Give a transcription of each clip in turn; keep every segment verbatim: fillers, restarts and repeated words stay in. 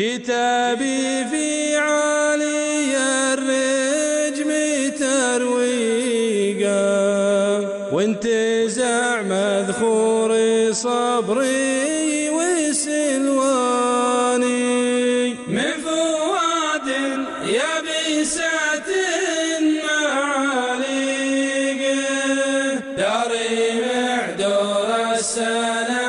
جيت أبي في عالي الرجم ترويقا وانتزع مذخور صبري وسلواني من فؤاد يبسة معاليق داري معدور السنة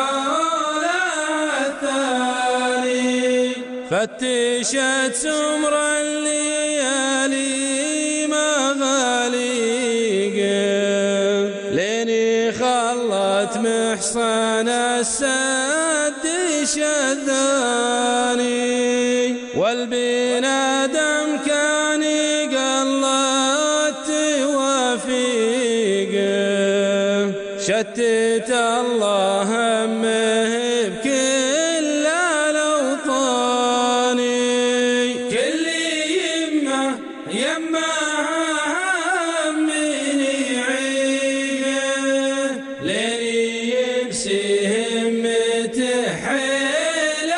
فتشت سمر الليالي مغاليق ليني خلت محصن السد شذاني والبنادم كان قلت توافيق شتت الله همه بكل الأوطان يمها همني عيقه ليلي يمسيهم متحيل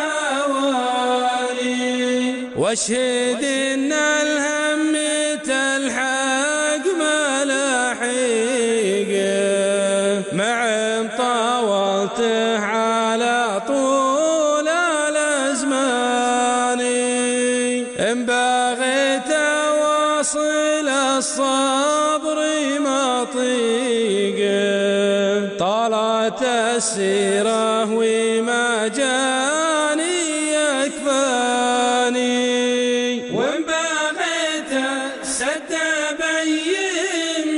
هواني واشهد ان الهم تلحق ملاحقه مع طاولته على طول الازمان ان بغيت واصل الصبر ما طيقه طالت السيرة وما جاني يكفاني وإن بغيت سد بين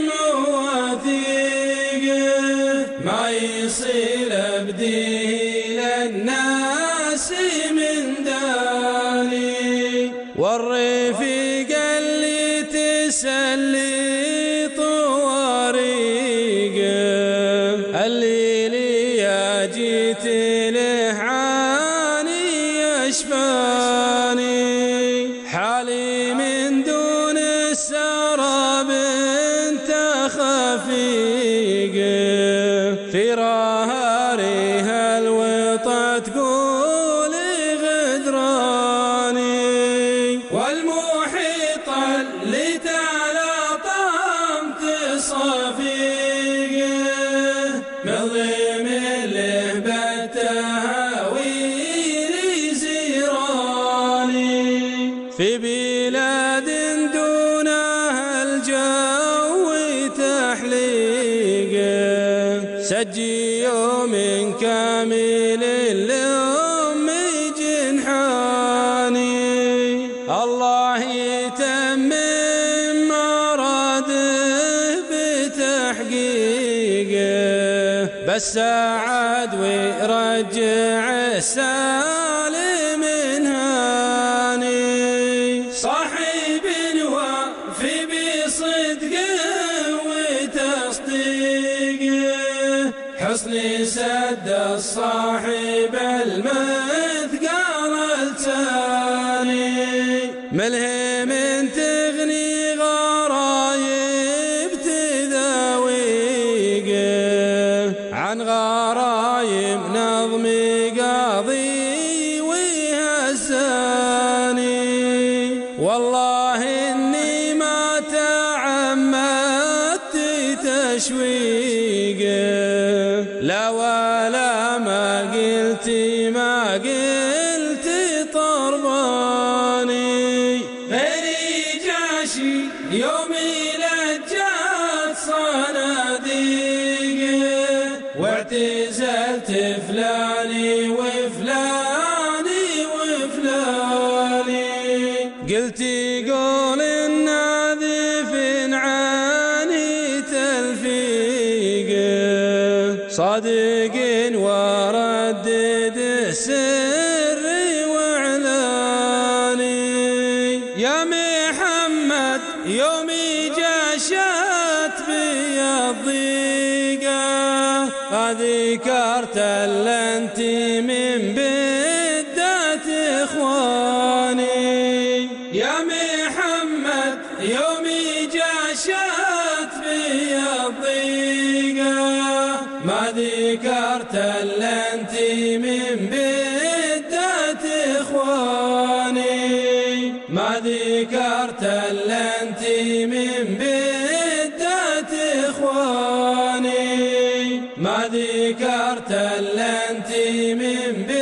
مواثيقه ما يصير بديل الناس من داني والرفيق اللي تسلي طواريقه اللي لي جيت له عاني يشفاني حالي من دون السراب انت خفيقه في رهاريها الوطى تقول غدراني والمحيط اللي تلاطمت صفيقه مظلم له بالتهاويل زيراني في بلاد دونها الجو تحليقه سجي يوم كامل الأم جنحاني الله يتمم مراده بتحقيقه بس ساعد ويرجع السالم هاني صاحب وفي بصدقه وتصديقه حسن سد الصاحب المثقال التاني ملهم تغني غرايب تذاويقه عن غرايب نظم قاضي وهزاني والله اني ما تعمدت تشويقه لا ولا ما قلت ما قلت طرباني غيري جاشي يومي لجات صناديقه واعتزلت فلاني وفلاني وفلاني قلت يقول الناذف عني تلفيقه صادق وردد السر واعلاني يا محمد يومي جاشت في الضيقه ذكرت انت من بدات اخواني يا محمد يومي جاشت في الضيقه ما ذكرت انت من بدات اخواني إخواني، ما ذكرت إلا أنت من بدات إخواني، ما ذكرت إلا أنت من بدات